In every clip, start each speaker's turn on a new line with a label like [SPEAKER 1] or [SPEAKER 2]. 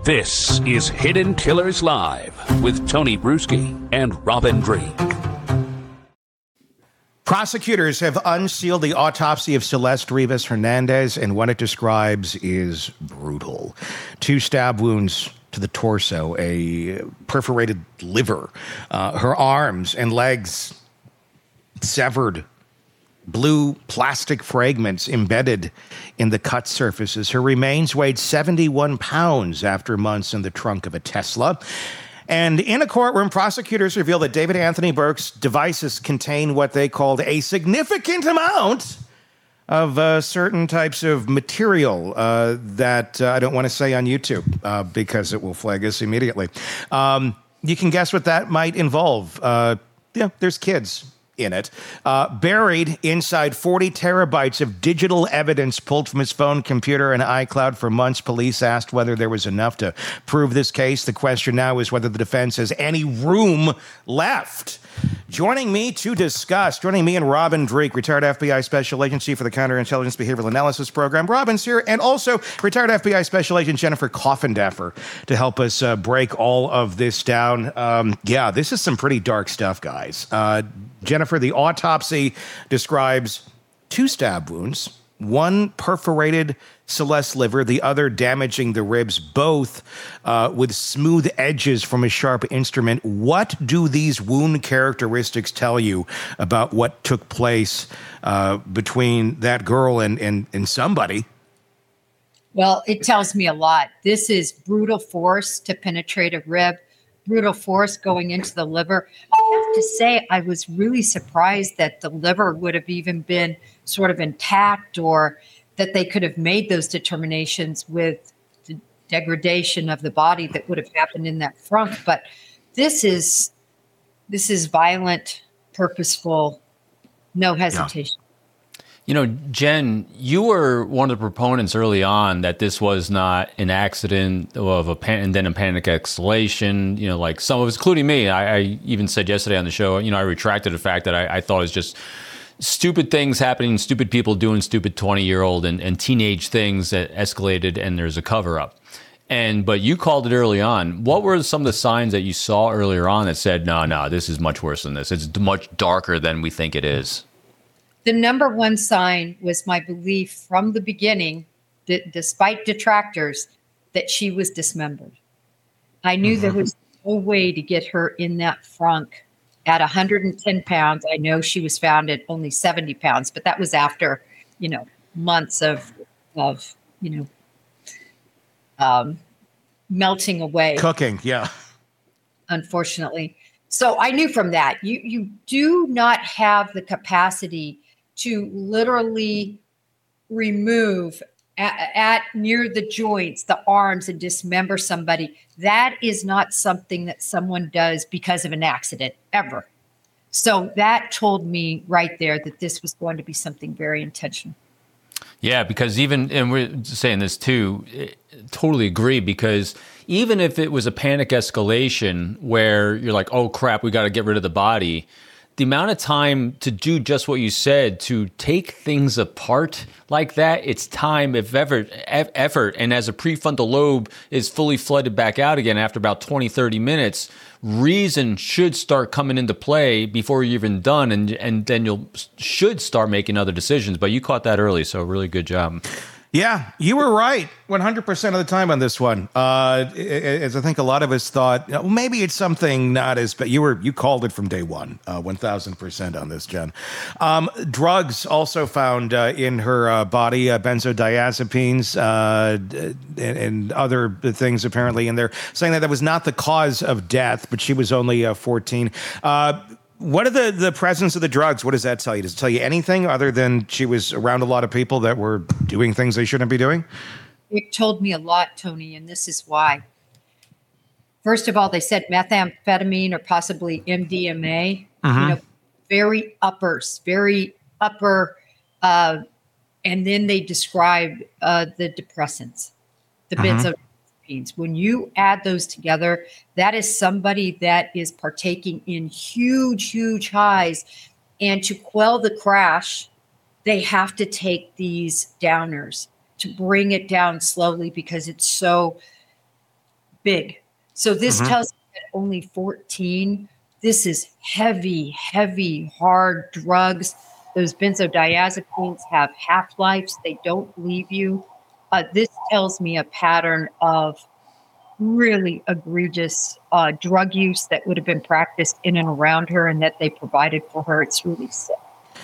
[SPEAKER 1] This is Hidden Killers Live with Tony Bruschi and Robin Dreeke.
[SPEAKER 2] Prosecutors have unsealed the autopsy of Celeste Rivas Hernandez, and what it describes is brutal. 2 stab wounds to the torso, a perforated liver, her arms and legs severed, blue plastic fragments embedded in the cut surfaces. Her remains weighed 71 pounds after months in the trunk of a Tesla. And in a courtroom, prosecutors revealed that David Anthony Burke's devices contain what they called a significant amount of certain types of material that I don't want to say on YouTube because it will flag us immediately. You can guess what that might involve. There's kids in it. Buried inside 40 terabytes of digital evidence pulled from his phone, computer, and iCloud for months. Police asked whether there was enough to prove this case. The question now is whether the defense has any room left. Joining me and Robin Dreeke, retired FBI Special Agent, Chief of the Counterintelligence Behavioral Analysis Program. Robin's here, and also retired FBI Special Agent Jennifer Coffindaffer to help us break all of this down. This is some pretty dark stuff, guys. Jennifer, the autopsy describes 2 stab wounds, one perforated Celeste's liver, the other damaging the ribs, both with smooth edges from a sharp instrument. What do these wound characteristics tell you about what took place between that girl and somebody?
[SPEAKER 3] Well, it tells me a lot. This is brutal force to penetrate a rib, brutal force going into the liver. I have to say, I was really surprised that the liver would have even been sort of intact, or that they could have made those determinations with the degradation of the body that would have happened in that front. But this is violent, purposeful, no hesitation.
[SPEAKER 4] Yeah. You know, Jen, you were one of the proponents early on that this was not an accident of and then a panic escalation. You know, like some of us, including me, I even said yesterday on the show, I retracted the fact that I thought it was just stupid things happening, stupid people doing stupid 20-year-old and teenage things that escalated, and there's a cover-up. But you called it early on. What were some of the signs that you saw earlier on that said, no, this is much worse than this? It's much darker than we think it is.
[SPEAKER 3] The number one sign was my belief from the beginning that, despite detractors, that she was dismembered. I knew there was no way to get her in that frunk at 110 pounds. I know she was found at only 70 pounds, but that was after, months of melting away.
[SPEAKER 2] Cooking, yeah.
[SPEAKER 3] Unfortunately. So I knew from that, you do not have the capacity to literally remove at near the joints, the arms, and dismember somebody. That is not something that someone does because of an accident, ever. So that told me right there that this was going to be something very intentional.
[SPEAKER 4] Yeah, because and we're saying this too, totally agree, because even if it was a panic escalation where you're like, oh crap, we got to get rid of the body, the amount of time to do just what you said, to take things apart like that, it's time, effort. And as a prefrontal lobe is fully flooded back out again after about 20, 30 minutes, reason should start coming into play before you're even done. And then should start making other decisions. But you caught that early, so really good job.
[SPEAKER 2] Yeah, you were right 100% of the time on this one. As I think a lot of us thought, maybe it's something not as, but you called it from day one, 1,000% on this, Jen. Drugs also found in her body, benzodiazepines and other things apparently in there, saying that was not the cause of death, but she was only 14. What are the presence of the drugs? What does that tell you? Does it tell you anything other than she was around a lot of people that were doing things they shouldn't be doing?
[SPEAKER 3] It told me a lot, Tony, and this is why. First of all, they said methamphetamine or possibly MDMA, very upper, and then they described the depressants, the benzodiazepines. When you add those together, that is somebody that is partaking in huge, huge highs. And to quell the crash, they have to take these downers to bring it down slowly because it's so big. So this tells me that only 14. This is heavy, heavy, hard drugs. Those benzodiazepines have half-lives. They don't leave you. This tells me a pattern of really egregious drug use that would have been practiced in and around her and that they provided for her. It's really sick.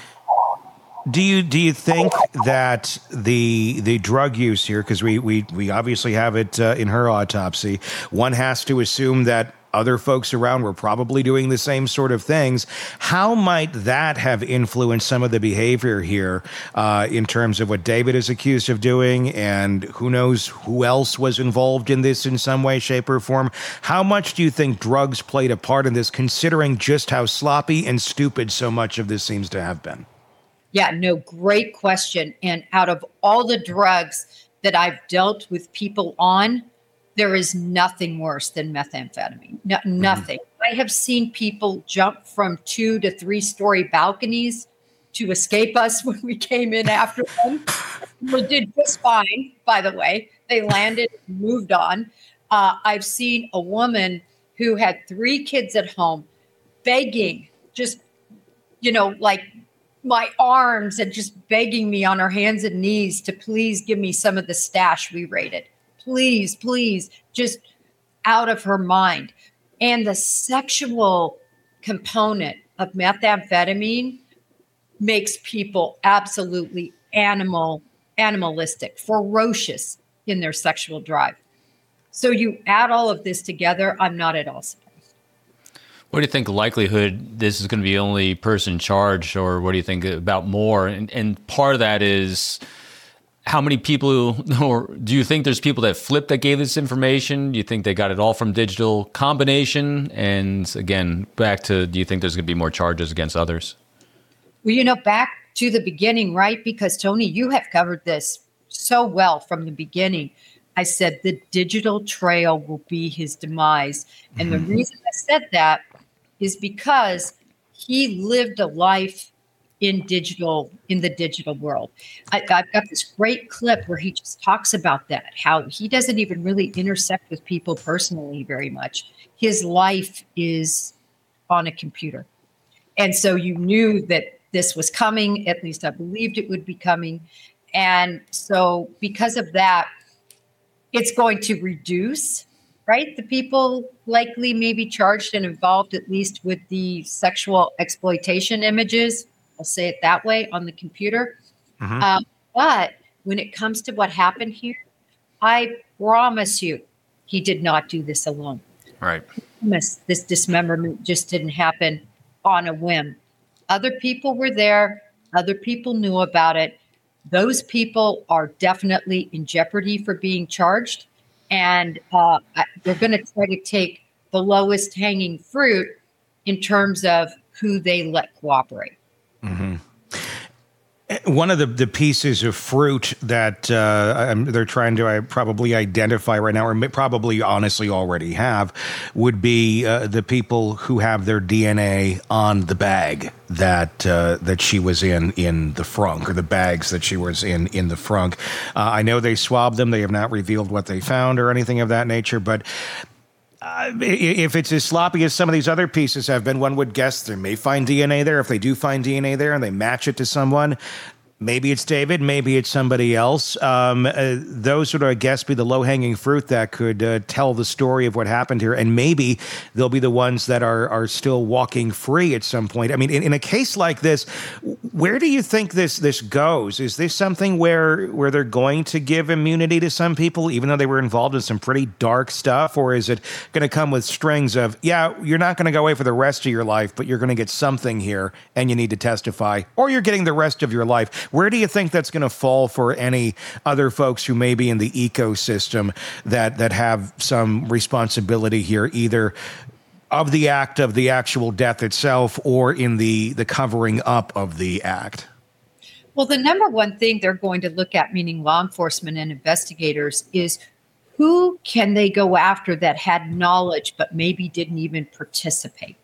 [SPEAKER 2] Do you think that the drug use here, because we obviously have it in her autopsy, one has to assume that other folks around were probably doing the same sort of things. How might that have influenced some of the behavior here in terms of what David is accused of doing, and who knows who else was involved in this in some way, shape, or form? How much do you think drugs played a part in this, considering just how sloppy and stupid so much of this seems to have been?
[SPEAKER 3] Yeah, no, great question. And out of all the drugs that I've dealt with people on, there is nothing worse than methamphetamine. Nothing. I have seen people jump from 2 to 3 story balconies to escape us when we came in after them. We did just fine, by the way. They landed and moved on. I've seen a woman who had 3 kids at home begging, just, like my arms and just begging me on her hands and knees to please give me some of the stash we raided. Please, please, just out of her mind. And the sexual component of methamphetamine makes people absolutely animalistic, ferocious in their sexual drive. So you add all of this together, I'm not at all surprised.
[SPEAKER 4] What do you think likelihood this is going to be the only person charged, or what do you think about more? And part of that is how many people, or do you think there's people that flipped that gave this information? Do you think they got it all from digital combination? And again, back to, do you think there's going to be more charges against others?
[SPEAKER 3] Well, back to the beginning, right? Because Tony, you have covered this so well from the beginning. I said the digital trail will be his demise. And the reason I said that is because he lived a life in the digital world. I've got this great clip where he just talks about that, how he doesn't even really intersect with people personally very much. His life is on a computer. And so you knew that this was coming, at least I believed it would be coming. And so because of that, it's going to reduce, right? The people likely may be charged and involved, at least with the sexual exploitation images. I'll say it that way, on the computer. But when it comes to what happened here, I promise you, he did not do this alone.
[SPEAKER 4] Right.
[SPEAKER 3] This dismemberment just didn't happen on a whim. Other people were there. Other people knew about it. Those people are definitely in jeopardy for being charged. And they're going to try to take the lowest hanging fruit in terms of who they let cooperate.
[SPEAKER 2] Mm-hmm. One of the pieces of fruit that they're trying to probably identify right now, or probably honestly already have, would be the people who have their DNA on the bag that she was in the frunk, or the bags that she was in the frunk. I know they swabbed them. They have not revealed what they found or anything of that nature, but if it's as sloppy as some of these other pieces have been, one would guess they may find DNA there. If they do find DNA there and they match it to someone, maybe it's David, maybe it's somebody else. Those would, I guess, be the low-hanging fruit that could tell the story of what happened here. And maybe they'll be the ones that are still walking free at some point. I mean, in a case like this, where do you think this goes? Is this something where they're going to give immunity to some people, even though they were involved in some pretty dark stuff? Or is it going to come with strings of, yeah, you're not going to go away for the rest of your life, but you're going to get something here and you need to testify, or you're getting the rest of your life? Where do you think that's going to fall for any other folks who may be in the ecosystem that have some responsibility here, either of the act of the actual death itself or in the covering up of the act?
[SPEAKER 3] Well, the number one thing they're going to look at, meaning law enforcement and investigators, is who can they go after that had knowledge but maybe didn't even participate?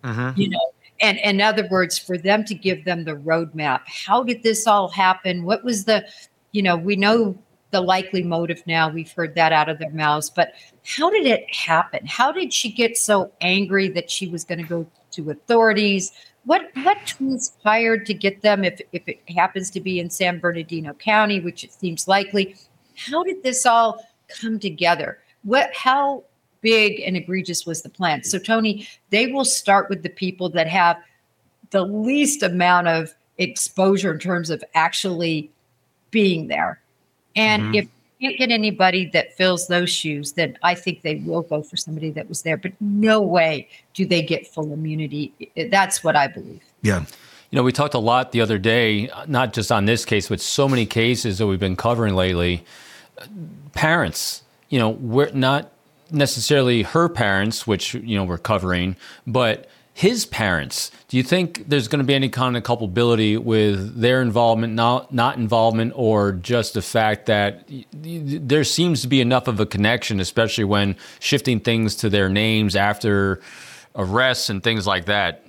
[SPEAKER 3] And in other words, for them to give them the roadmap. How did this all happen? What was we know the likely motive now. We've heard that out of their mouths. But how did it happen? How did she get so angry that she was going to go to authorities? What transpired to get them, if it happens to be in San Bernardino County, which it seems likely? How did this all come together? How big and egregious was the plan? So, Tony, they will start with the people that have the least amount of exposure in terms of actually being there. And if you can't get anybody that fills those shoes, then I think they will go for somebody that was there. But no way do they get full immunity. That's what I believe.
[SPEAKER 2] Yeah.
[SPEAKER 4] We talked a lot the other day, not just on this case, but so many cases that we've been covering lately. Parents, we're not necessarily her parents, which, we're covering, but his parents. Do you think there's going to be any kind of culpability with their involvement, not involvement, or just the fact that there seems to be enough of a connection, especially when shifting things to their names after arrests and things like that?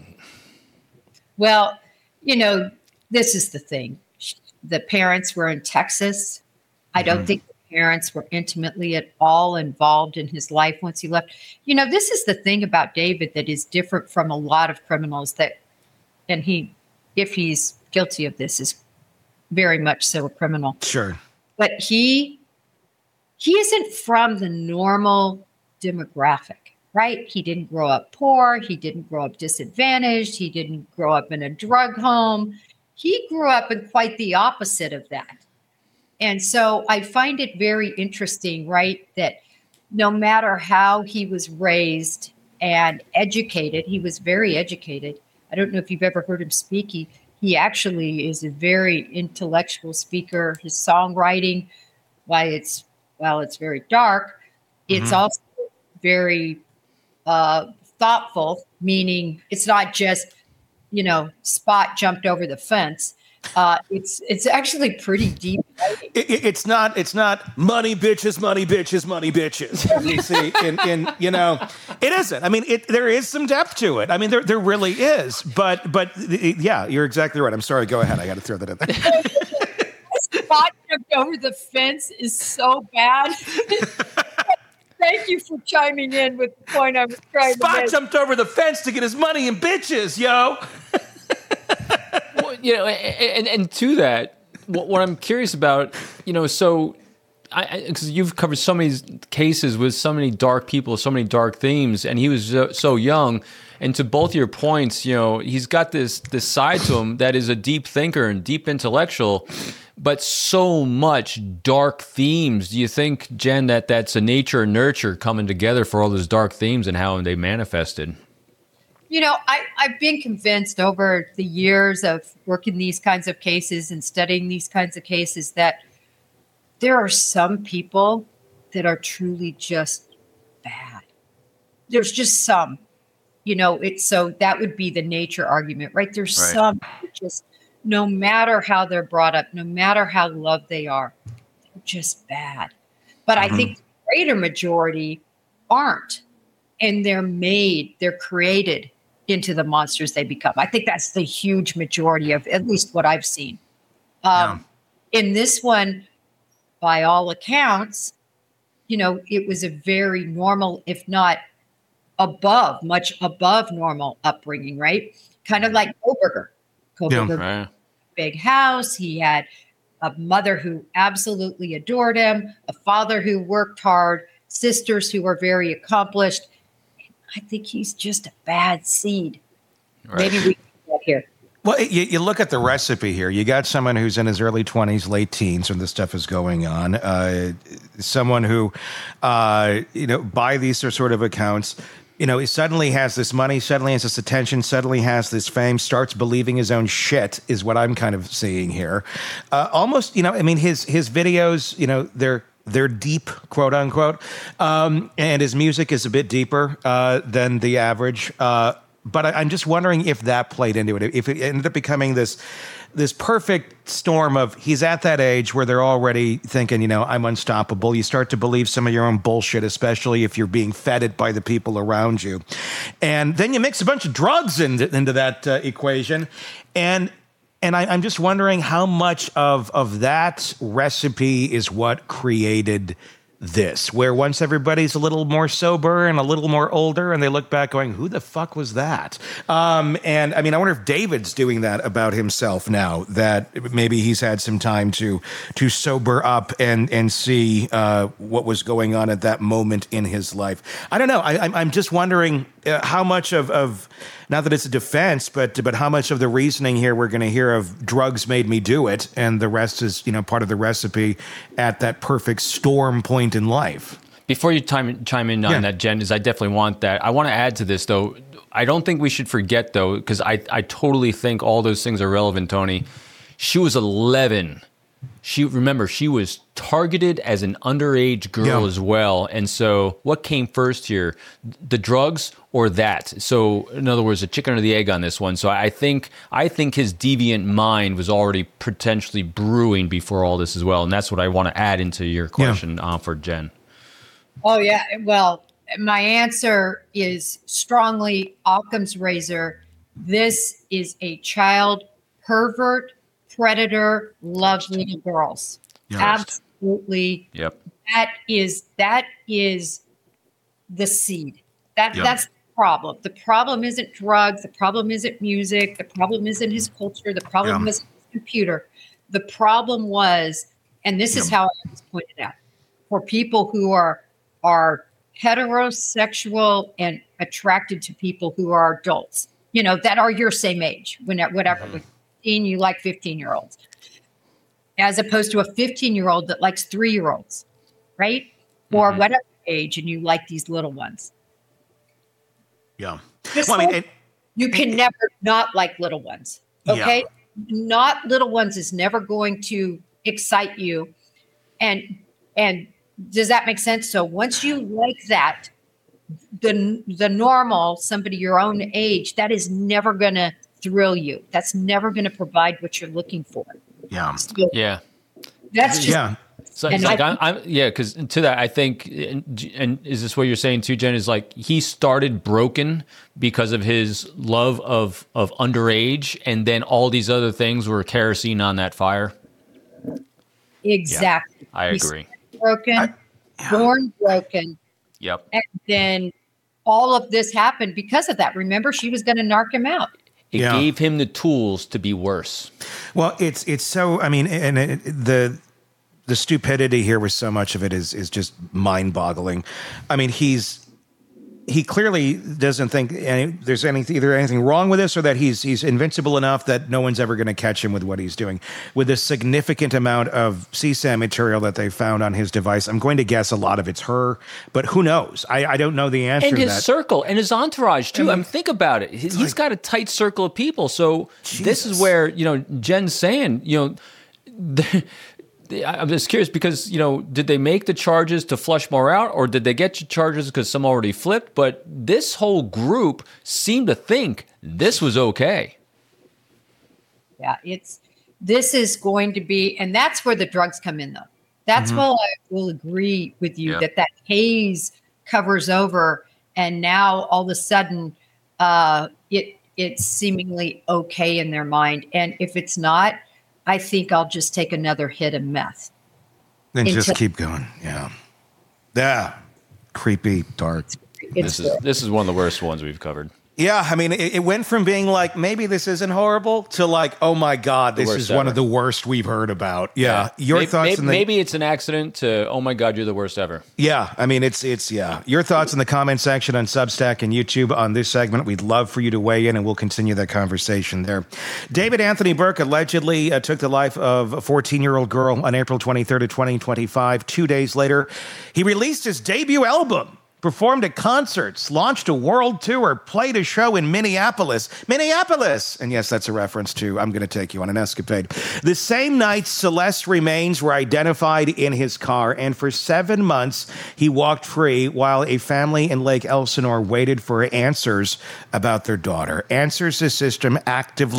[SPEAKER 3] Well, this is the thing. The parents were in Texas. I don't think parents were intimately at all involved in his life once he left. This is the thing about David that is different from a lot of criminals and if he's guilty of this, is very much so a criminal.
[SPEAKER 2] Sure.
[SPEAKER 3] But he isn't from the normal demographic, right? He didn't grow up poor. He didn't grow up disadvantaged. He didn't grow up in a drug home. He grew up in quite the opposite of that. And so I find it very interesting, right, that no matter how he was raised and educated, he was very educated. I don't know if you've ever heard him speak. He actually is a very intellectual speaker. His songwriting, it's very dark, it's also very thoughtful, meaning it's not just, Spot jumped over the fence. It's actually pretty deep.
[SPEAKER 2] It's not money bitches, money bitches, money bitches. You see, it isn't. I mean, there is some depth to it. I mean, there really is. But yeah, you're exactly right. I'm sorry. Go ahead. I got to throw that in there.
[SPEAKER 3] Spot jumped over the fence is so bad. Thank you for chiming in with the point I was trying to make.
[SPEAKER 2] Spot jumped over the fence to get his money and bitches, yo.
[SPEAKER 4] And to that, what I'm curious about, so because you've covered so many cases with so many dark people, so many dark themes, and he was so young. And to both your points, he's got this side to him that is a deep thinker and deep intellectual, but so much dark themes. Do you think, Jen, that's a nature and nurture coming together for all those dark themes and how they manifested?
[SPEAKER 3] I've been convinced over the years of working these kinds of cases and studying these kinds of cases that there are some people that are truly just bad. There's just some, so that would be the nature argument, right? There's some that just, no matter how they're brought up, no matter how loved they are, they're just bad. But I think the greater majority aren't. And they're created into the monsters they become. I think that's the huge majority of at least what I've seen. In this one, by all accounts, it was a very normal, if not much above normal upbringing, right? Kind of like Kohberger. Kohberger, big house. He had a mother who absolutely adored him, a father who worked hard, sisters who were very accomplished. I think he's just a bad seed. Right. Maybe we can get here.
[SPEAKER 2] Well, you look at the recipe here. You got someone who's in his early 20s, late teens when this stuff is going on. Someone who, by these sort of accounts, he suddenly has this money, suddenly has this attention, suddenly has this fame, starts believing his own shit is what I'm kind of seeing here. Almost, his videos, they're deep, quote unquote, and his music is a bit deeper than the average. But I'm just wondering if that played into it. If it ended up becoming this perfect storm of he's at that age where they're already thinking, I'm unstoppable. You start to believe some of your own bullshit, especially if you're being fed it by the people around you. And then you mix a bunch of drugs into that equation. And And I'm just wondering how much of that recipe is what created this, where once everybody's a little more sober and a little more older and they look back going, who the fuck was that? And I mean, I wonder if David's doing that about himself now, that maybe he's had some time to sober up and see what was going on at that moment in his life. I don't know. I'm just wondering how much of not that it's a defense, but how much of the reasoning here we're going to hear of drugs made me do it, and the rest is, part of the recipe at that perfect storm point in life.
[SPEAKER 4] Before you chime in on that, Jen, is I definitely want that. I want to add to this, though. I don't think we should forget, though, because I totally think all those things are relevant, Tony. She was 11. She was targeted as an underage girl as well. And so what came first here, the drugs or that? So in other words, the chicken or the egg on this one. So I think his deviant mind was already potentially brewing before all this as well. And that's what I want to add into your question for Jen.
[SPEAKER 3] Oh, yeah. Well, my answer is strongly Occam's razor. This is a child pervert, predator, loves little girls. Yes. Absolutely.
[SPEAKER 4] Yep.
[SPEAKER 3] That is the seed. That's the problem. The problem isn't drugs. The problem isn't music. The problem isn't his culture. The problem isn't his computer. The problem was, and this is how I was pointed out, for people who are heterosexual and attracted to people who are adults, that are your same age, whatever. Mm-hmm. You like 15-year-olds, as opposed to a 15-year-old that likes 3-year-olds, right? Or whatever age, and you like these little ones.
[SPEAKER 2] Yeah.
[SPEAKER 3] You can never not like little ones, okay? Yeah. Not little ones is never going to excite you. And does that make sense? So once you like that, the normal, somebody your own age, that is never going to thrill you. That's never going to provide what you're looking for.
[SPEAKER 2] Yeah.
[SPEAKER 3] So that's just
[SPEAKER 4] So it's like because to that I think, and is this what you're saying too, Jen? Is like he started broken because of his love of underage, and then all these other things were kerosene on that fire.
[SPEAKER 3] Exactly.
[SPEAKER 4] Yeah, I agree.
[SPEAKER 3] Broken, born broken.
[SPEAKER 4] Yep.
[SPEAKER 3] And then all of this happened because of that. Remember, she was going to narc him out.
[SPEAKER 4] It gave him the tools to be worse.
[SPEAKER 2] Well, it's so. I mean, the stupidity here with so much of it is just mind-boggling. I mean, he clearly doesn't think there's anything wrong with this, or that he's invincible enough that no one's ever going to catch him with what he's doing. With this significant amount of CSAM material that they found on his device, I'm going to guess a lot of it's her, but who knows? I don't know the answer.
[SPEAKER 4] And
[SPEAKER 2] to
[SPEAKER 4] his
[SPEAKER 2] that.
[SPEAKER 4] circle and his entourage too. I mean, think about it. He's got a tight circle of people. So this is where Jen's saying I'm just curious because, did they make the charges to flush more out, or did they get charges because some already flipped? But this whole group seemed to think this was okay.
[SPEAKER 3] Yeah, this is going to be, and that's where the drugs come in, though. That's where I will agree with you that haze covers over, and now all of a sudden it's seemingly okay in their mind. And if it's not, I think I'll just take another hit of meth.
[SPEAKER 2] Then just keep going. Yeah. Yeah. Creepy, dark.
[SPEAKER 4] This is one of the worst ones we've covered.
[SPEAKER 2] Yeah, I mean, it went from being like, maybe this isn't horrible, to like, oh my God, this is one of the worst we've heard about. Yeah. Your thoughts?
[SPEAKER 4] Maybe it's an accident to, oh my God, you're the worst ever.
[SPEAKER 2] Yeah, I mean, it's your thoughts in the comment section on Substack and YouTube on this segment. We'd love for you to weigh in, and we'll continue that conversation there. David Anthony Burke allegedly took the life of a 14-year-old girl on April 23rd of 2025. 2 days later, he released his debut album, performed at concerts, launched a world tour, played a show in Minneapolis. And yes, that's a reference to I'm Going to Take You on an Escapade. The same night, Celeste's remains were identified in his car, and for 7 months, he walked free while a family in Lake Elsinore waited for answers about their daughter. Answers the system actively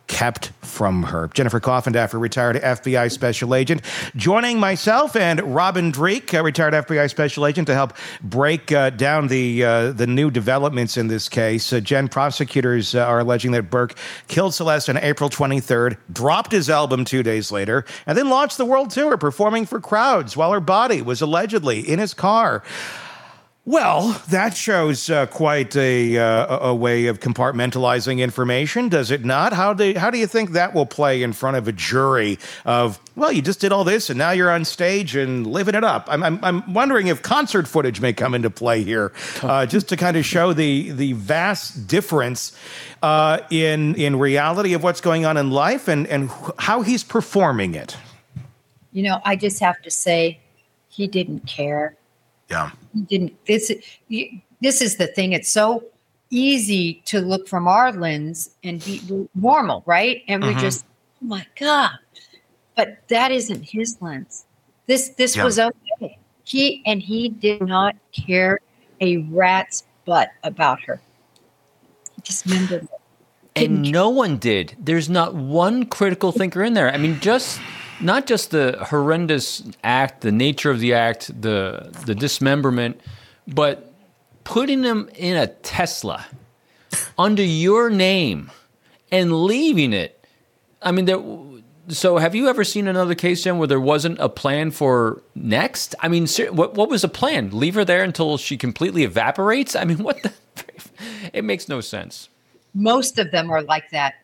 [SPEAKER 2] kept from her. Jennifer Coffindaffer, retired FBI special agent, joining myself and Robin Dreek, retired FBI special agent, to help break down the new developments in this case. Jen, prosecutors are alleging that Burke killed Celeste on April 23rd, dropped his album 2 days later, and then launched the world tour, performing for crowds while her body was allegedly in his car. Well, that shows quite a way of compartmentalizing information, does it not? How do you think that will play in front of a jury of, well, you just did all this and now you're on stage and living it up? I'm wondering if concert footage may come into play here, just to kind of show the vast difference in reality of what's going on in life and how he's performing it.
[SPEAKER 3] You know, I just have to say, he didn't care.
[SPEAKER 2] Yeah.
[SPEAKER 3] He didn't. This is the thing. It's so easy to look from our lens and be normal, right? And we just, oh my God. But that isn't his lens. This was okay. He did not care a rat's butt about her. He dismembered her.
[SPEAKER 4] And no one did. There's not one critical thinker in there. I mean, not just the horrendous act, the nature of the act, the dismemberment, but putting him in a Tesla under your name and leaving it. I mean, so have you ever seen another case, Jen, where there wasn't a plan for next? I mean, what was the plan? Leave her there until she completely evaporates? I mean, what the? It makes no sense.
[SPEAKER 3] Most of them are like that.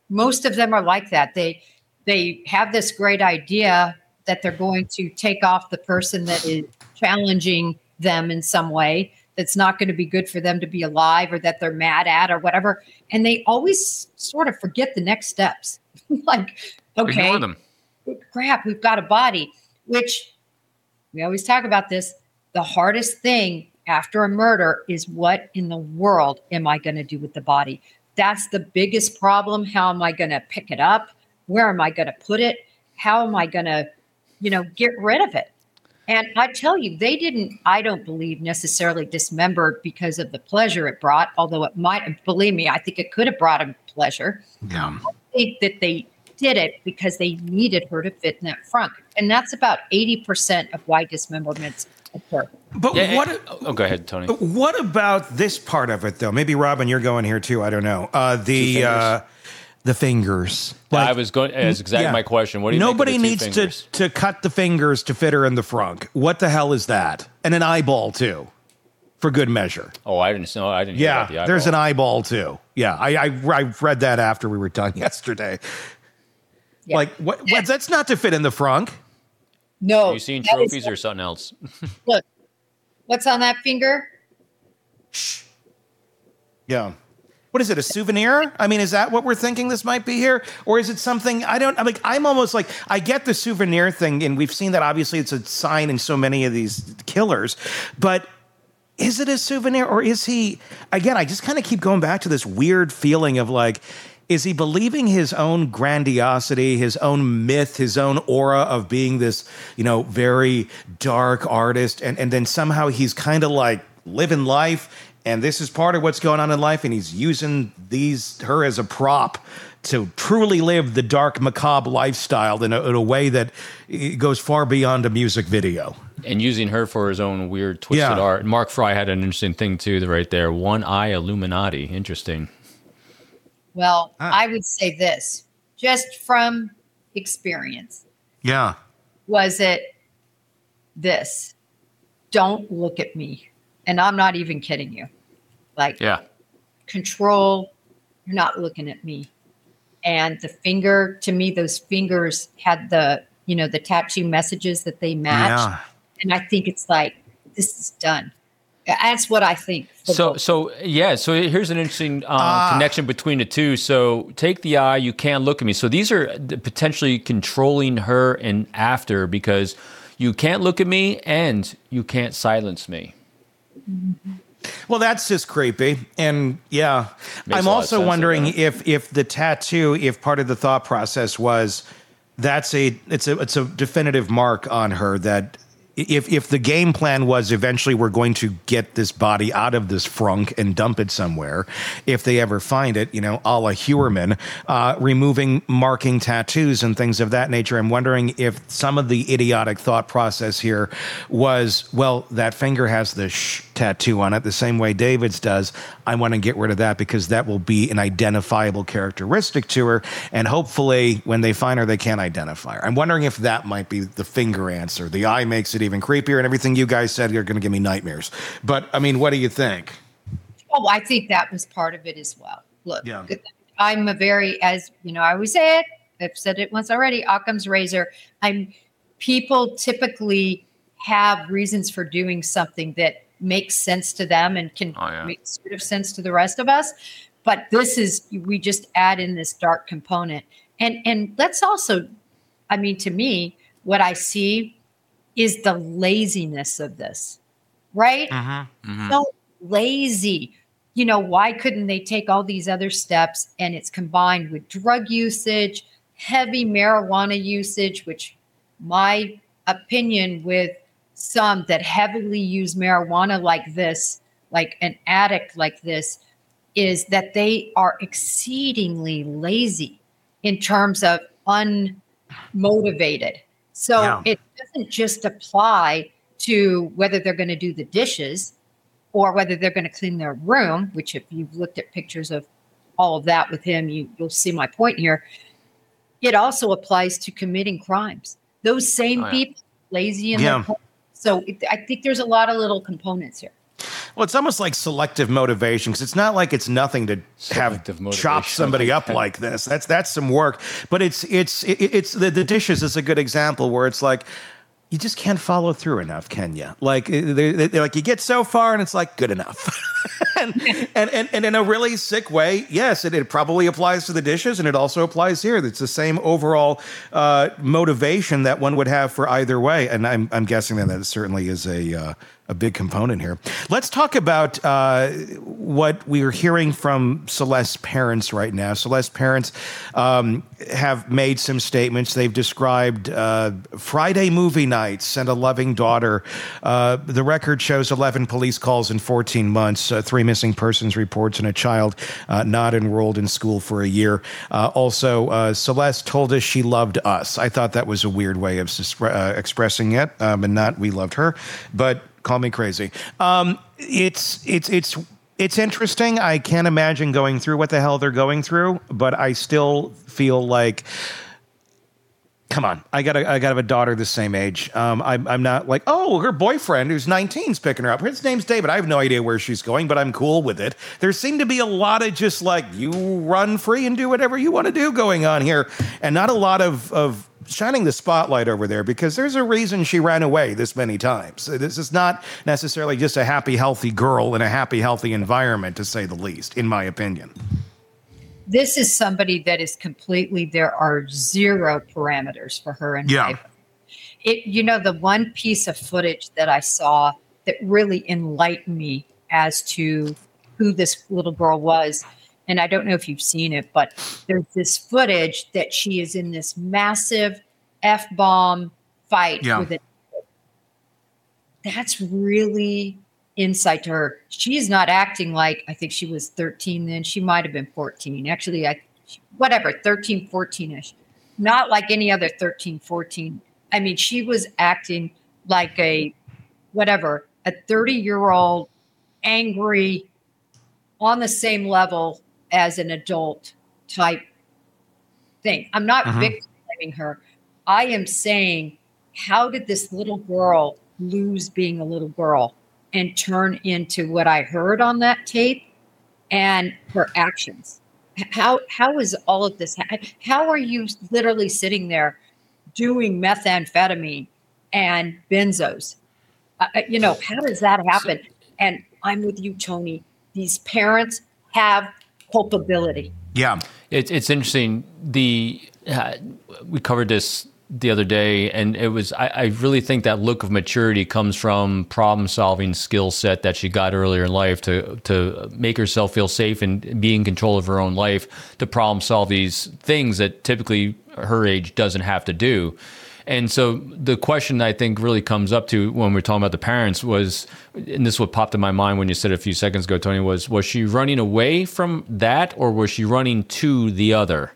[SPEAKER 3] They have this great idea that they're going to take off the person that is challenging them in some way that's not going to be good for them to be alive or that they're mad at or whatever. And they always sort of forget the next steps. Like, okay,
[SPEAKER 4] ignore them.
[SPEAKER 3] Crap, we've got a body, which we always talk about this. The hardest thing after a murder is, what in the world am I going to do with the body? That's the biggest problem. How am I going to pick it up? Where am I going to put it? How am I going to, get rid of it? And I tell you, they didn't, I don't believe, necessarily dismembered because of the pleasure it brought, although it might, believe me, I think it could have brought him pleasure.
[SPEAKER 2] Yeah.
[SPEAKER 3] I think that they did it because they needed her to fit in that front. And that's about 80% of why dismemberments occur.
[SPEAKER 2] But
[SPEAKER 4] go ahead, Tony.
[SPEAKER 2] What about this part of it, though? Maybe, Robin, you're going here, too. I don't know. The fingers.
[SPEAKER 4] I was going. That's exactly my question. What do you?
[SPEAKER 2] Nobody needs to cut the fingers to fit her in the front. What the hell is that? And an eyeball too, for good measure.
[SPEAKER 4] Oh, I didn't know. I didn't. Hear about the eyeball.
[SPEAKER 2] There's an eyeball too. Yeah, I read that after we were done yesterday. Yeah. Like what? That's not to fit in the front.
[SPEAKER 3] No.
[SPEAKER 4] Have you seen trophies or something else?
[SPEAKER 3] Look, what's on that finger?
[SPEAKER 2] Yeah. What is it, a souvenir? I mean, is that what we're thinking this might be here? Or is it something, I'm almost like, I get the souvenir thing, and we've seen that obviously it's a sign in so many of these killers, but is it a souvenir, or is he, again, I just kind of keep going back to this weird feeling of like, is he believing his own grandiosity, his own myth, his own aura of being this, very dark artist, and then somehow he's kind of like living life, and this is part of what's going on in life, and he's using her as a prop to truly live the dark, macabre lifestyle in a way that goes far beyond a music video.
[SPEAKER 4] And using her for his own weird, twisted art. Mark Fry had an interesting thing, too, right there. One Eye Illuminati. Interesting.
[SPEAKER 3] Well, I would say this, just from experience.
[SPEAKER 2] Yeah.
[SPEAKER 3] Was it this? Don't look at me. And I'm not even kidding you. Like, control, you're not looking at me. And the finger, to me, those fingers had the tattoo messages that they matched. Yeah. And I think it's like, this is done. That's what I think.
[SPEAKER 4] So here's an interesting connection between the two. So take the eye, you can't look at me. So these are potentially controlling her and after, because you can't look at me and you can't silence me.
[SPEAKER 3] Mm-hmm.
[SPEAKER 2] Well, that's just creepy. And I'm also wondering if the tattoo, if part of the thought process was it's a definitive mark on her that if the game plan was eventually we're going to get this body out of this frunk and dump it somewhere, if they ever find it, a la Hewerman, removing marking tattoos and things of that nature, I'm wondering if some of the idiotic thought process here was, well, that finger has the tattoo on it the same way David's does. I want to get rid of that because that will be an identifiable characteristic to her, and hopefully when they find her, they can't identify her. I'm wondering if that might be the finger answer. The eye makes it even creepier, and everything you guys said are going to give me nightmares. But, I mean, what do you think?
[SPEAKER 3] Oh, I think that was part of it as well. Look,
[SPEAKER 2] Yeah.
[SPEAKER 3] I'm a very, as I always say it, I've said it once already, Occam's razor. People typically have reasons for doing something that makes sense to them and can make sort of sense to the rest of us. But we just add in this dark component. And let's also, to me, what I see is the laziness of this, right? So lazy. Why couldn't they take all these other steps and it's combined with drug usage, heavy marijuana usage, which my opinion with some that heavily use marijuana like this, like an addict like this, is that they are exceedingly lazy in terms of unmotivated. So it doesn't just apply to whether they're going to do the dishes or whether they're going to clean their room, which if you've looked at pictures of all of that with him, you'll see my point here. It also applies to committing crimes. Those same people, lazy in their home. So I think there's a lot of little components here.
[SPEAKER 2] Well, it's almost like selective motivation, because it's not like it's nothing to have chopped somebody up like this. That's some work. But it's the dishes is a good example where it's like, you just can't follow through enough, can you? Like they're like, you get so far and it's like, good enough. and in a really sick way, yes, it probably applies to the dishes, and it also applies here. It's the same overall motivation that one would have for either way. And I'm guessing that certainly is a big component here. Let's talk about what we are hearing from Celeste's parents right now. Celeste's parents have made some statements. They've described Friday movie nights and a loving daughter. The record shows 11 police calls in 14 months, 3 missing persons reports, and a child not enrolled in school for a year. Also, Celeste told us she loved us. I thought that was a weird way of expressing it, and not we loved her, but call me crazy. It's interesting. I can't imagine going through what the hell they're going through, but I still feel like, come on, I gotta have a daughter the same age. I'm not like, oh, her boyfriend who's 19 is picking her up. His name's David. I have no idea where she's going, but I'm cool with it. There seem to be a lot of just like, you run free and do whatever you want to do going on here, and not a lot of shining the spotlight over there, because there's a reason she ran away this many times. This is not necessarily just a happy, healthy girl in a happy, healthy environment, to say the least, in my opinion.
[SPEAKER 3] This is somebody that is completely, there are zero parameters for her in life. The one piece of footage that I saw that really enlightened me as to who this little girl was, and I don't know if you've seen it, but there's this footage that she is in this massive F-bomb fight with it. That's really insight to her. She's not acting like, I think she was 13 then. She might have been 14. Actually, 13, 14-ish. Not like any other 13, 14. She was acting like a 30-year-old, angry, on the same level as an adult type thing. I'm not victimizing her. I am saying, how did this little girl lose being a little girl and turn into what I heard on that tape and her actions? How is all of this? How are you literally sitting there doing methamphetamine and benzos? How does that happen? And I'm with you, Tony. These parents have culpability.
[SPEAKER 2] Yeah.
[SPEAKER 4] It's interesting. We covered this the other day, and it was, I really think that look of maturity comes from problem-solving skill set that she got earlier in life to make herself feel safe and be in control of her own life, to problem-solve these things that typically her age doesn't have to do. And so the question I think really comes up to when we're talking about the parents was, and this is what popped in my mind when you said it a few seconds ago, Tony, was she running away from that, or was she running to the other?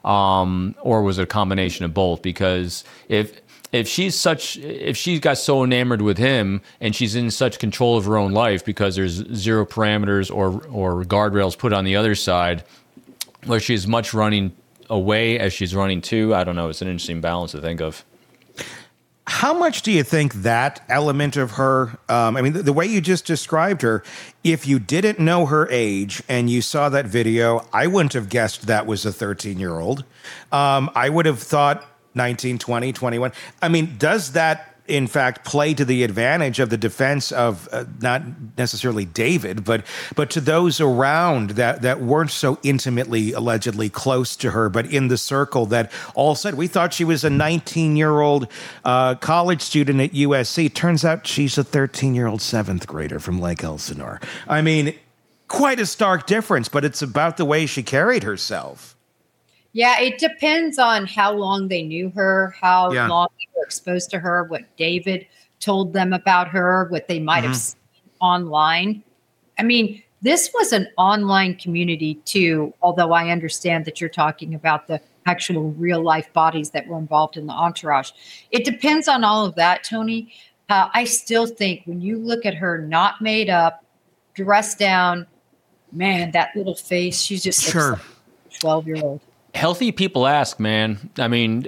[SPEAKER 4] Or was it a combination of both? Because if she got so enamored with him and she's in such control of her own life because there's zero parameters or guardrails put on the other side, where she's much running away as she's running to, I don't know. It's an interesting balance to think of.
[SPEAKER 2] How much do you think that element of her, I mean, the way you just described her, if you didn't know her age and you saw that video, I wouldn't have guessed that was a 13-year-old. I would have thought 19, 20, 21. I mean, does that, in fact, play to the advantage of the defense of not necessarily David, but to those around that weren't so intimately, allegedly close to her, but in the circle that all said, we thought she was a 19-year-old college student at USC. Turns out she's a 13-year-old seventh grader from Lake Elsinore. I mean, quite a stark difference, but it's about the way she carried herself.
[SPEAKER 3] Yeah, it depends on how long they knew her, how long they were exposed to her, what David told them about her, what they might have seen online. I mean, this was an online community too, although I understand that you're talking about the actual real life bodies that were involved in the entourage. It depends on all of that, Tony. I still think when you look at her not made up, dressed down, man, that little face, she's just
[SPEAKER 2] sure.
[SPEAKER 3] 12-year-old.
[SPEAKER 4] Healthy people ask, man. I mean,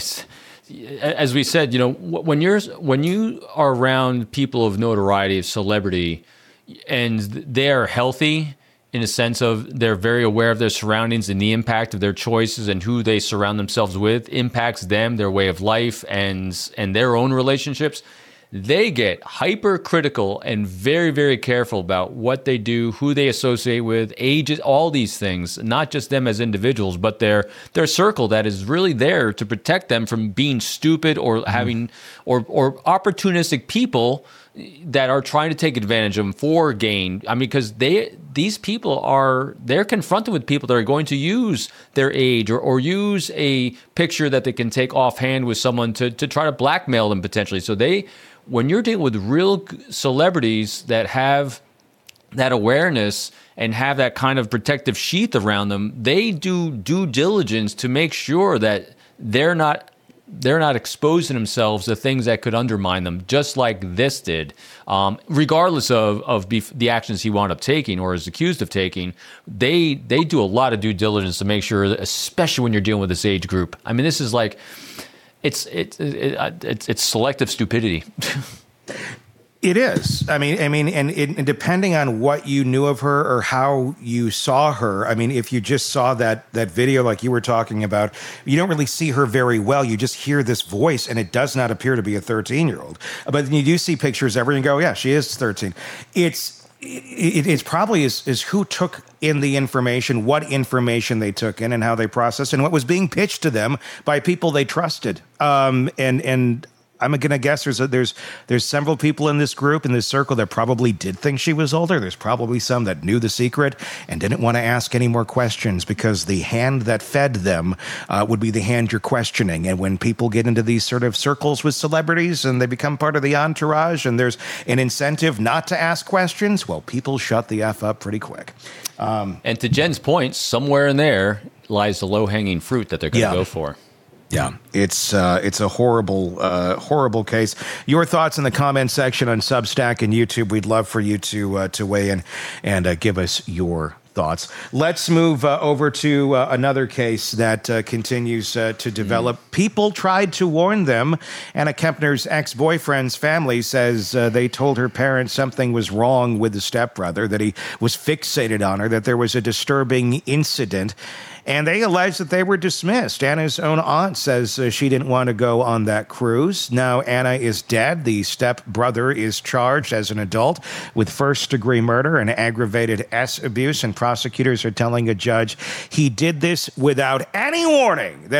[SPEAKER 4] as we said, you know, when you are around people of notoriety, of celebrity, and they are healthy in a sense of they're very aware of their surroundings and the impact of their choices and who they surround themselves with impacts them, their way of life, and their own relationships. They get hypercritical and very, very careful about what they do, who they associate with, ages, all these things, not just them as individuals, but their circle that is really there to protect them from being stupid or having or opportunistic people that are trying to take advantage of them for gain. I mean, because these people they're confronted with people that are going to use their age or use a picture that they can take offhand with someone to try to blackmail them potentially. So when you're dealing with real celebrities that have that awareness and have that kind of protective sheath around them, they do due diligence to make sure that they're not exposing themselves to things that could undermine them, just like this did. Regardless of the actions he wound up taking or is accused of taking, they do a lot of due diligence to make sure, especially when you're dealing with this age group. I mean, this is like, it's selective stupidity.
[SPEAKER 2] It is. I mean, and depending on what you knew of her or how you saw her, I mean, if you just saw that video like you were talking about, you don't really see her very well. You just hear this voice, and it does not appear to be a 13-year-old. But then you do see pictures ever and go, yeah, she is 13. It's probably is who took in the information, what information they took in, and how they processed, and what was being pitched to them by people they trusted. And I'm going to guess there's several people in this group, in this circle, that probably did think she was older. There's probably some that knew the secret and didn't want to ask any more questions because the hand that fed them would be the hand you're questioning. And when people get into these sort of circles with celebrities and they become part of the entourage and there's an incentive not to ask questions, well, people shut the F up pretty quick.
[SPEAKER 4] And to Jen's point, somewhere in there lies the low-hanging fruit that they're going to go for.
[SPEAKER 2] Yeah, it's a horrible case. Your thoughts in the comment section on Substack and YouTube. We'd love for you to weigh in and give us your thoughts. Let's move over to another case that continues to develop. People tried to warn them. Anna Kempner's ex-boyfriend's family says they told her parents something was wrong with the stepbrother, that he was fixated on her, that there was a disturbing incident. And they allege that they were dismissed. Anna's own aunt says she didn't want to go on that cruise. Now Anna is dead. The stepbrother is charged as an adult with first-degree murder and aggravated abuse, and prosecutors are telling a judge he did this without any warning, that it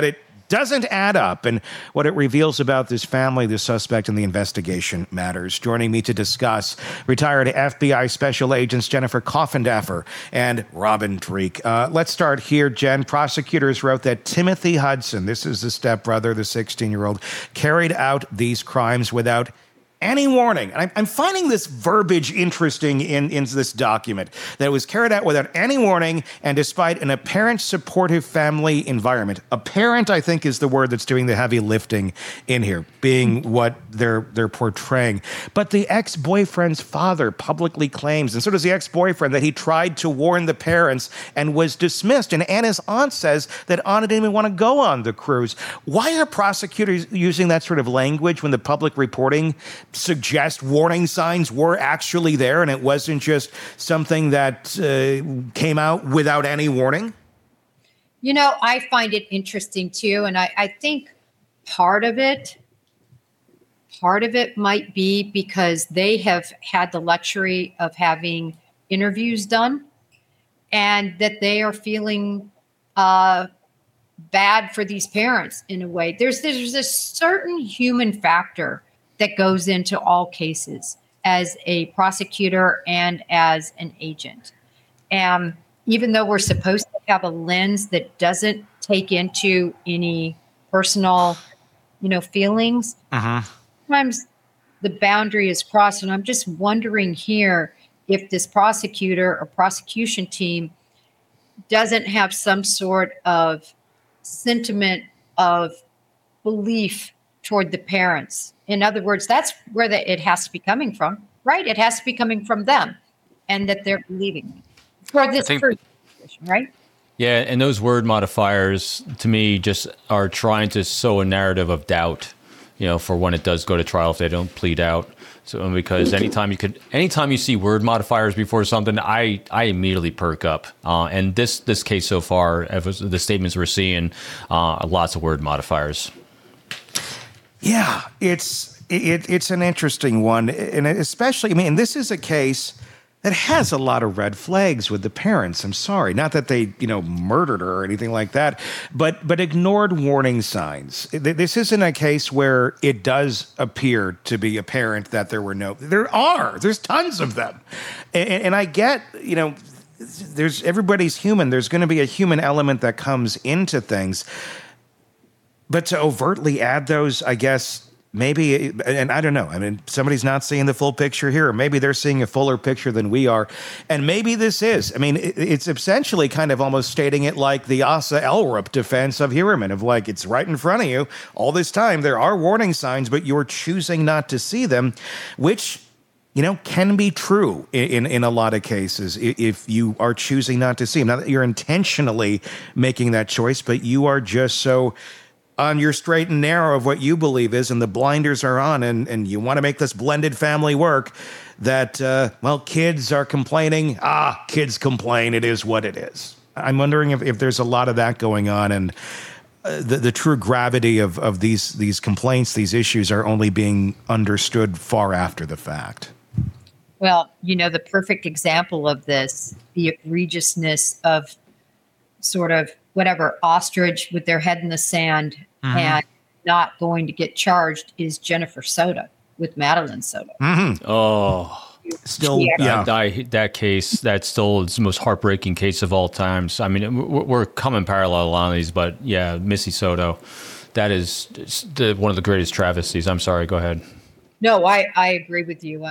[SPEAKER 2] doesn't add up. And what it reveals about this family, the suspect, and the investigation matters. Joining me to discuss, retired FBI Special Agents Jennifer Coffindaffer and Robin Dreeke. Let's start here, Jen. Prosecutors wrote that Timothy Hudson, this is the stepbrother, the 16-year-old, carried out these crimes without any warning. And I'm finding this verbiage interesting in this document, that it was carried out without any warning and despite an apparent supportive family environment. Apparent, I think, is the word that's doing the heavy lifting in here, being what they're portraying. But the ex-boyfriend's father publicly claims, and so does the ex-boyfriend, that he tried to warn the parents and was dismissed. And Anna's aunt says that Anna didn't even want to go on the cruise. Why are prosecutors using that sort of language when the public reporting suggest warning signs were actually there and it wasn't just something that came out without any warning?
[SPEAKER 3] You know, I find it interesting too. And I think part of it might be because they have had the luxury of having interviews done and that they are feeling bad for these parents in a way. There's a certain human factor that goes into all cases as a prosecutor and as an agent. And even though we're supposed to have a lens that doesn't take into any personal, feelings, sometimes the boundary is crossed. And I'm just wondering here if this prosecutor or prosecution team doesn't have some sort of sentiment of belief toward the parents. In other words, that's where it has to be coming from, right? It has to be coming from them, and that they're believing for this person, right?
[SPEAKER 4] Yeah, and those word modifiers, to me, just are trying to sow a narrative of doubt, for when it does go to trial if they don't plead out. So because anytime you see word modifiers before something, I immediately perk up. And this case so far, the statements we're seeing, lots of word modifiers.
[SPEAKER 2] Yeah, it's an interesting one, and especially, this is a case that has a lot of red flags with the parents. I'm sorry, not that they, murdered her or anything like that, but ignored warning signs. This isn't a case where it does appear to be apparent that there's tons of them, and I get, everybody's human. There's going to be a human element that comes into things. But to overtly add those, I guess, maybe, and I don't know. Somebody's not seeing the full picture here, or maybe they're seeing a fuller picture than we are. And maybe this is. It's essentially kind of almost stating it like the Asa Elrup defense of Heuermann, of like, it's right in front of you all this time. There are warning signs, but you're choosing not to see them, which, can be true in a lot of cases if you are choosing not to see them. Not that you're intentionally making that choice, but you are just so on your straight and narrow of what you believe is, and the blinders are on, and you want to make this blended family work, that, kids are complaining. Kids complain. It is what it is. I'm wondering if there's a lot of that going on, and the true gravity of these complaints, these issues, are only being understood far after the fact.
[SPEAKER 3] Well, the perfect example of this, the egregiousness of sort of whatever, ostrich with their head in the sand and not going to get charged, is Jennifer Soto with Madeline Soto.
[SPEAKER 4] Oh,
[SPEAKER 2] still,
[SPEAKER 3] yeah.
[SPEAKER 4] That case, that still is the most heartbreaking case of all times. We're coming parallel on these, but yeah, Missy Soto, that is one of the greatest travesties. I'm sorry, go ahead.
[SPEAKER 3] No, I agree with you.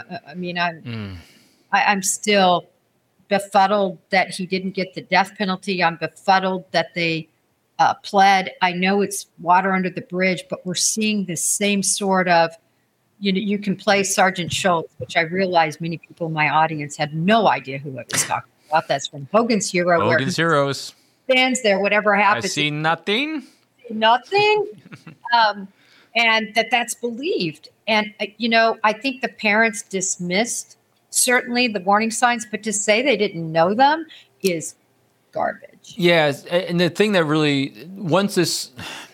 [SPEAKER 3] I'm still befuddled that he didn't get the death penalty. I'm befuddled that they pled. I know it's water under the bridge, but we're seeing this same sort of, you can play Sergeant Schultz, which I realize many people in my audience had no idea who I was talking about. That's from Hogan's Hero.
[SPEAKER 4] Hogan's Heroes.
[SPEAKER 3] Stands there, whatever happens.
[SPEAKER 4] I see nothing.
[SPEAKER 3] Nothing. And that's believed. And, I think the parents dismissed certainly the warning signs, but to say they didn't know them is garbage.
[SPEAKER 4] Yeah, and the thing that really, once this,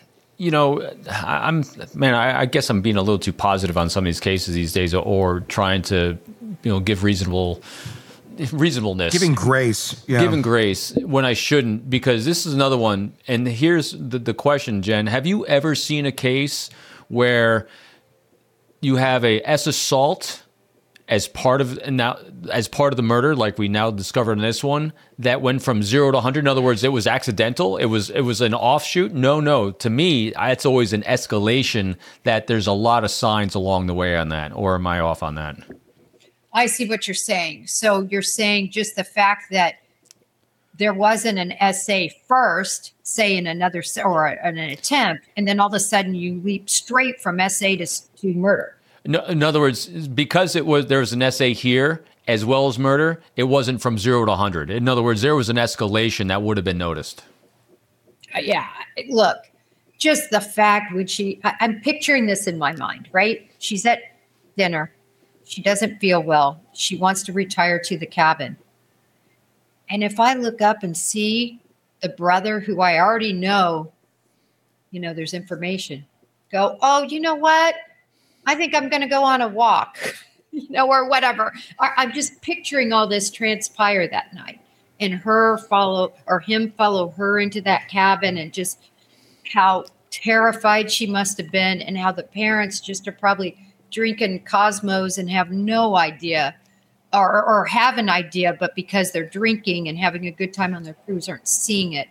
[SPEAKER 4] I guess I'm being a little too positive on some of these cases these days, or trying to, give reasonable reasonableness,
[SPEAKER 2] Giving grace. Yeah.
[SPEAKER 4] giving grace when I shouldn't, because this is another one. And here's the question, Jen. Have you ever seen a case where you have a S assault as part of the murder, like we now discovered in this one, that went from 0 to 100? In other words, it was accidental. It was an offshoot. No. To me, it's always an escalation that there's a lot of signs along the way on that. Or am I off on that?
[SPEAKER 3] I see what you're saying. So you're saying just the fact that there wasn't an essay first, say in another or an attempt, and then all of a sudden you leap straight from essay to murder.
[SPEAKER 4] No, in other words, because there was an essay here as well as murder, it wasn't from 0 to 100. In other words, there was an escalation that would have been noticed.
[SPEAKER 3] Yeah. Look, just the fact when I'm picturing this in my mind, right? She's at dinner. She doesn't feel well. She wants to retire to the cabin. And if I look up and see the brother who I already know, there's information, go, oh, you know what? I think I'm going to go on a walk, or whatever. I'm just picturing all this transpire that night, and him follow her into that cabin, and just how terrified she must have been, and how the parents just are probably drinking Cosmos and have no idea, or have an idea, but because they're drinking and having a good time on their cruise, aren't seeing it.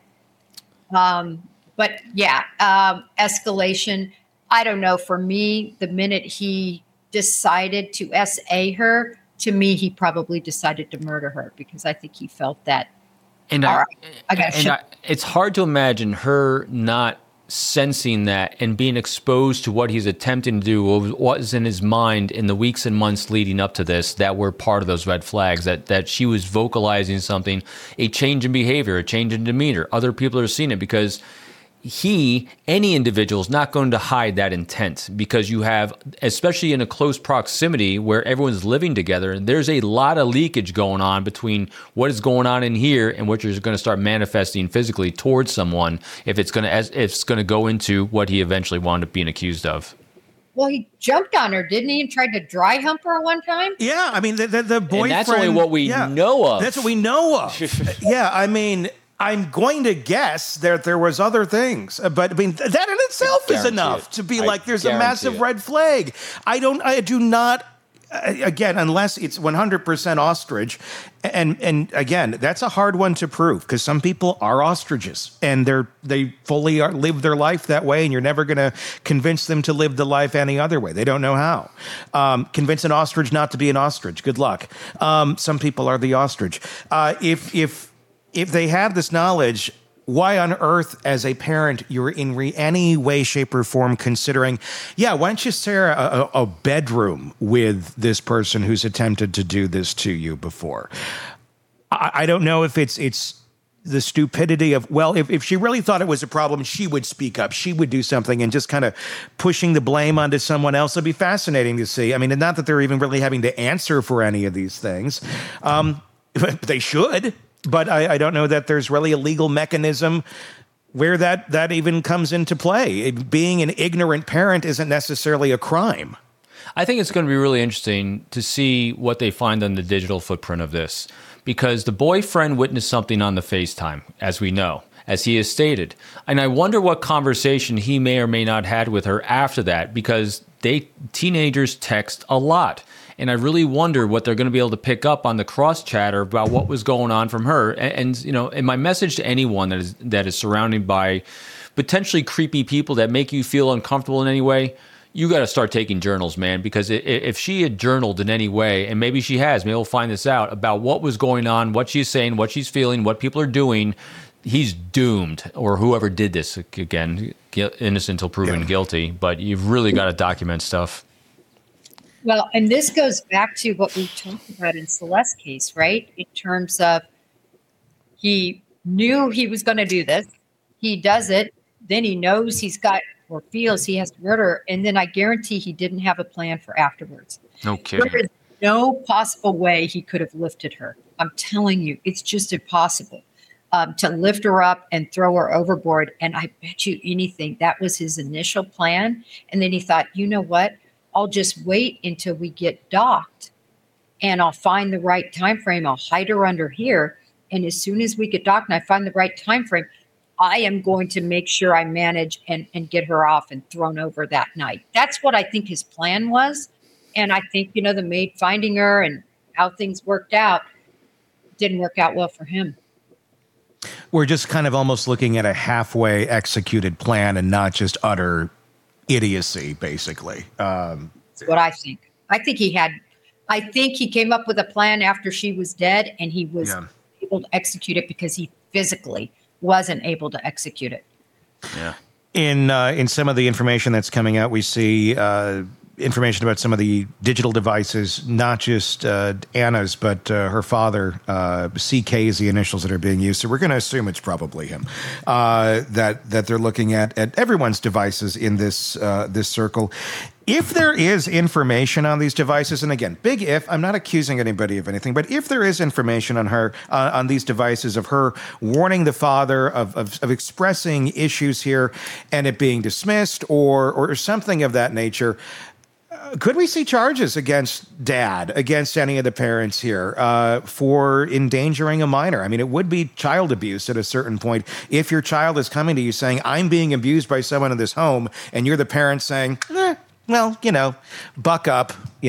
[SPEAKER 3] But yeah, escalation. I don't know. For me, the minute he decided to SA her, to me, he probably decided to murder her, because I think he felt that.
[SPEAKER 4] And it's hard to imagine her not sensing that and being exposed to what he's attempting to do, what was in his mind in the weeks and months leading up to this that were part of those red flags, that she was vocalizing something, a change in behavior, a change in demeanor. Other people are seeing it, because any individual is not going to hide that intent, because you have, especially in a close proximity where everyone's living together, there's a lot of leakage going on between what is going on in here and what you're going to start manifesting physically towards someone if it's going to go into what he eventually wound up being accused of.
[SPEAKER 3] Well, he jumped on her, didn't he, and tried to dry hump her one time?
[SPEAKER 2] Yeah, I mean, the boyfriend...
[SPEAKER 4] And that's only what we know of.
[SPEAKER 2] That's what we know of. Yeah, I mean... I'm going to guess that there was other things, but I mean, that in itself is enough to be like, there's a massive red flag. I do not, again, unless it's 100% ostrich. And again, that's a hard one to prove, because some people are ostriches and they fully live their life that way. And you're never going to convince them to live the life any other way. They don't know how. Convince an ostrich not to be an ostrich. Good luck. Some people are the ostrich. If they have this knowledge, why on earth, as a parent, you're in any way, shape, or form considering, why don't you share a bedroom with this person who's attempted to do this to you before? I don't know if it's the stupidity of, if she really thought it was a problem, she would speak up. She would do something, and just kind of pushing the blame onto someone else. It'd be fascinating to see. I mean, not that they're even really having to answer for any of these things. But they should. But I don't know that there's really a legal mechanism where that even comes into play. Being an ignorant parent isn't necessarily a crime.
[SPEAKER 4] I think it's going to be really interesting to see what they find on the digital footprint of this, because the boyfriend witnessed something on the FaceTime, as we know, as he has stated. And I wonder what conversation he may or may not had with her after that, because teenagers text a lot. And I really wonder what they're going to be able to pick up on the cross chatter about what was going on from her. And my message to anyone that is surrounded by potentially creepy people that make you feel uncomfortable in any way, you got to start taking journals, man. Because if she had journaled in any way, and maybe she has, maybe we'll find this out about what was going on, what she's saying, what she's feeling, what people are doing, he's doomed. Or whoever did this, again, innocent until proven guilty. But you've really got to document stuff.
[SPEAKER 3] Well, and this goes back to what we talked about in Celeste's case, right? In terms of, he knew he was going to do this. He does it. Then he knows he's got, or feels he has to murder her. And then I guarantee he didn't have a plan for afterwards.
[SPEAKER 4] No kidding.
[SPEAKER 3] There is no possible way he could have lifted her. I'm telling you, it's just impossible to lift her up and throw her overboard. And I bet you anything, that was his initial plan. And then he thought, you know what? I'll just wait until we get docked, and I'll find the right time frame. I'll hide her under here. And as soon as we get docked and I find the right time frame, I am going to make sure I manage and get her off and thrown over that night. That's what I think his plan was. And I think, the maid finding her and how things worked out didn't work out well for him.
[SPEAKER 2] We're just kind of almost looking at a halfway executed plan and not just utter idiocy, basically.
[SPEAKER 3] That's what I think. I think he came up with a plan after she was dead, and he was able to execute it because he physically wasn't able to execute it.
[SPEAKER 4] Yeah.
[SPEAKER 2] In some of the information that's coming out, we see information about some of the digital devices, not just Anna's, but her father, CK is the initials that are being used. So we're going to assume it's probably him, that they're looking at everyone's devices in this circle. If there is information on these devices, and again, big if, I'm not accusing anybody of anything, but if there is information on her, on these devices of her warning the father of expressing issues here and it being dismissed or something of that nature, could we see charges against Dad, against any of the parents here, for endangering a minor? I mean, it would be child abuse at a certain point. If your child is coming to you saying, I'm being abused by someone in this home, and you're the parent saying, well, buck up,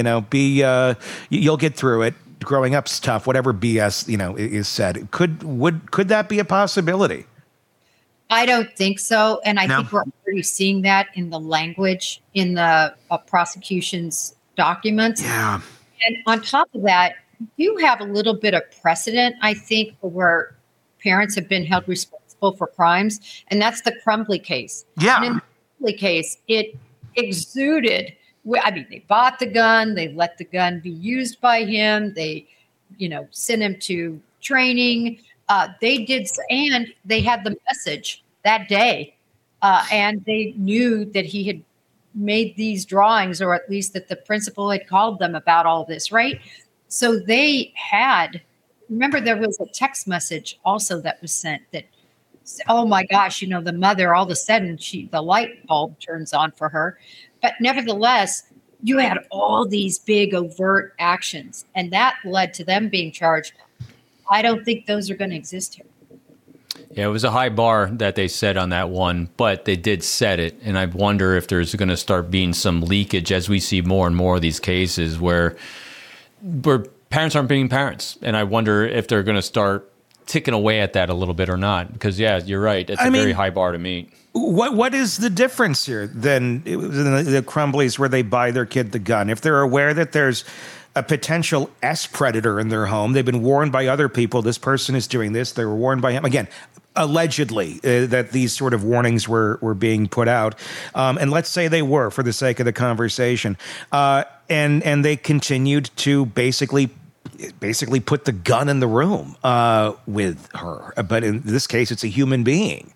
[SPEAKER 2] you'll get through it. Growing up's tough, whatever BS, is said. Could that be a possibility?
[SPEAKER 3] I don't think so. And I think we're already seeing that in the language in the prosecution's documents.
[SPEAKER 2] Yeah.
[SPEAKER 3] And on top of that, you have a little bit of precedent, I think, where parents have been held responsible for crimes. And that's the Crumbly case.
[SPEAKER 2] Yeah.
[SPEAKER 3] And in the Crumbly case, it exuded. They bought the gun. They let the gun be used by him. They, sent him to training. They did, and they had the message that day, and they knew that he had made these drawings, or at least that the principal had called them about all this, right? So they had, remember there was a text message also that was sent that, oh my gosh, the mother, all of a sudden the light bulb turns on for her. But nevertheless, you had all these big overt actions, and that led to them being charged. I don't think those are going to exist here.
[SPEAKER 4] Yeah, it was a high bar that they set on that one, but they did set it. And I wonder if there's going to start being some leakage as we see more and more of these cases where parents aren't being parents. And I wonder if they're going to start ticking away at that a little bit or not. Because, yeah, you're right. It's a very high bar to meet.
[SPEAKER 2] What is the difference here than the Crumblies where they buy their kid the gun? If they're aware that there's a potential S predator in their home, they've been warned by other people, this person is doing this, they were warned by him. Again, allegedly, that these sort of warnings were being put out. And let's say they were, for the sake of the conversation. And they continued to basically put the gun in the room with her. But in this case, it's a human being.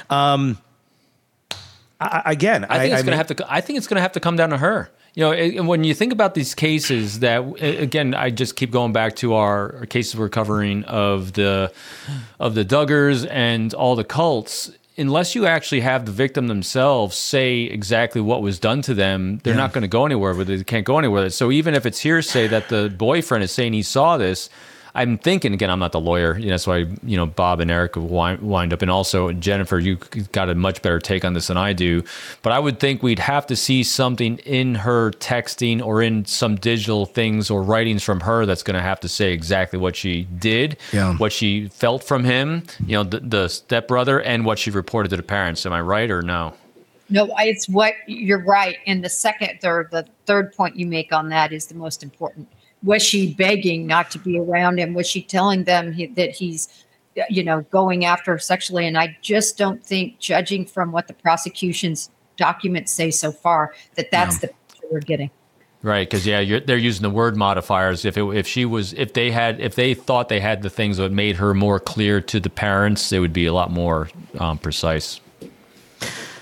[SPEAKER 2] I think
[SPEAKER 4] it's going to have to come down to her. And when you think about these cases that, again, I just keep going back to our cases we're covering of the Duggars and all the cults. Unless you actually have the victim themselves say exactly what was done to them, they're not going to go anywhere with it. They can't go anywhere with it. So even if it's hearsay that the boyfriend is saying he saw this, I'm thinking, again, I'm not the lawyer. That's why, Bob and Eric wind up. And also, Jennifer, you got a much better take on this than I do. But I would think we'd have to see something in her texting or in some digital things or writings from her that's going to have to say exactly what she did, what she felt from him, the stepbrother, and what she reported to the parents. Am I right or no?
[SPEAKER 3] No, it's what you're right. And the third point you make on that is the most important. Was she begging not to be around him? Was she telling them that he's, going after her sexually? And I just don't think, judging from what the prosecution's documents say so far, that's the picture we're getting.
[SPEAKER 4] Right, because they're using the word modifiers. If they thought they had the things that made her more clear to the parents, it would be a lot more precise.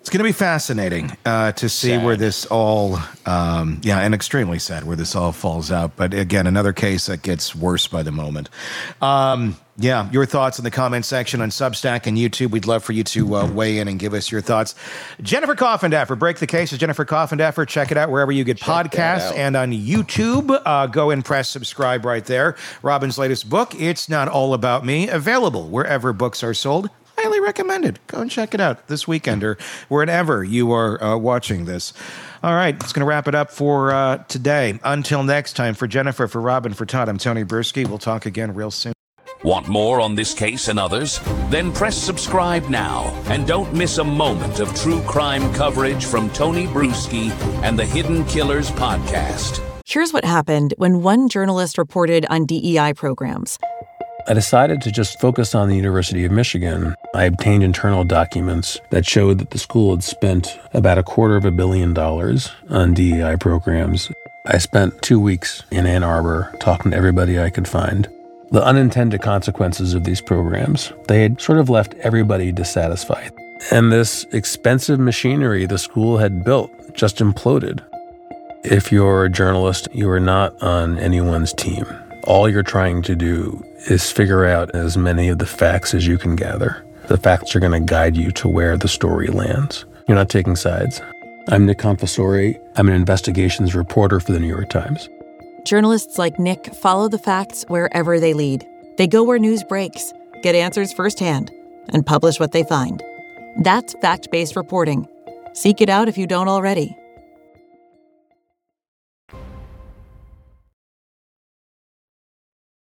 [SPEAKER 2] It's going to be fascinating to see where this all, and extremely sad where this all falls out. But again, another case that gets worse by the moment. Your thoughts in the comment section on Substack and YouTube. We'd love for you to weigh in and give us your thoughts. Jennifer Coffindaffer, Break the Case is Jennifer Coffindaffer. Check it out wherever you get podcasts and on YouTube. Go and press subscribe right there. Robin's latest book, It's Not All About Me, available wherever books are sold. Highly recommended. Go and check it out this weekend or wherever you are watching this. All right, it's going to wrap it up for today. Until next time, for Jennifer, for Robin, for Todd, I'm Tony Bruschi. We'll talk again real soon.
[SPEAKER 1] Want more on this case and others? Then press subscribe now and don't miss a moment of true crime coverage from Tony Bruschi and the Hidden Killers podcast.
[SPEAKER 5] Here's what happened when one journalist reported on DEI programs.
[SPEAKER 6] I decided to just focus on the University of Michigan. I obtained internal documents that showed that the school had spent about $250 million on DEI programs. I spent 2 weeks in Ann Arbor talking to everybody I could find. The unintended consequences of these programs, they had sort of left everybody dissatisfied. And this expensive machinery the school had built just imploded. If you're a journalist, you are not on anyone's team. All you're trying to do is figure out as many of the facts as you can gather. The facts are going to guide you to where the story lands. You're not taking sides. I'm Nick Confessori. I'm an investigations reporter for the New York Times.
[SPEAKER 5] Journalists like Nick follow the facts wherever they lead. They go where news breaks, get answers firsthand, and publish what they find. That's fact-based reporting. Seek it out if you don't already.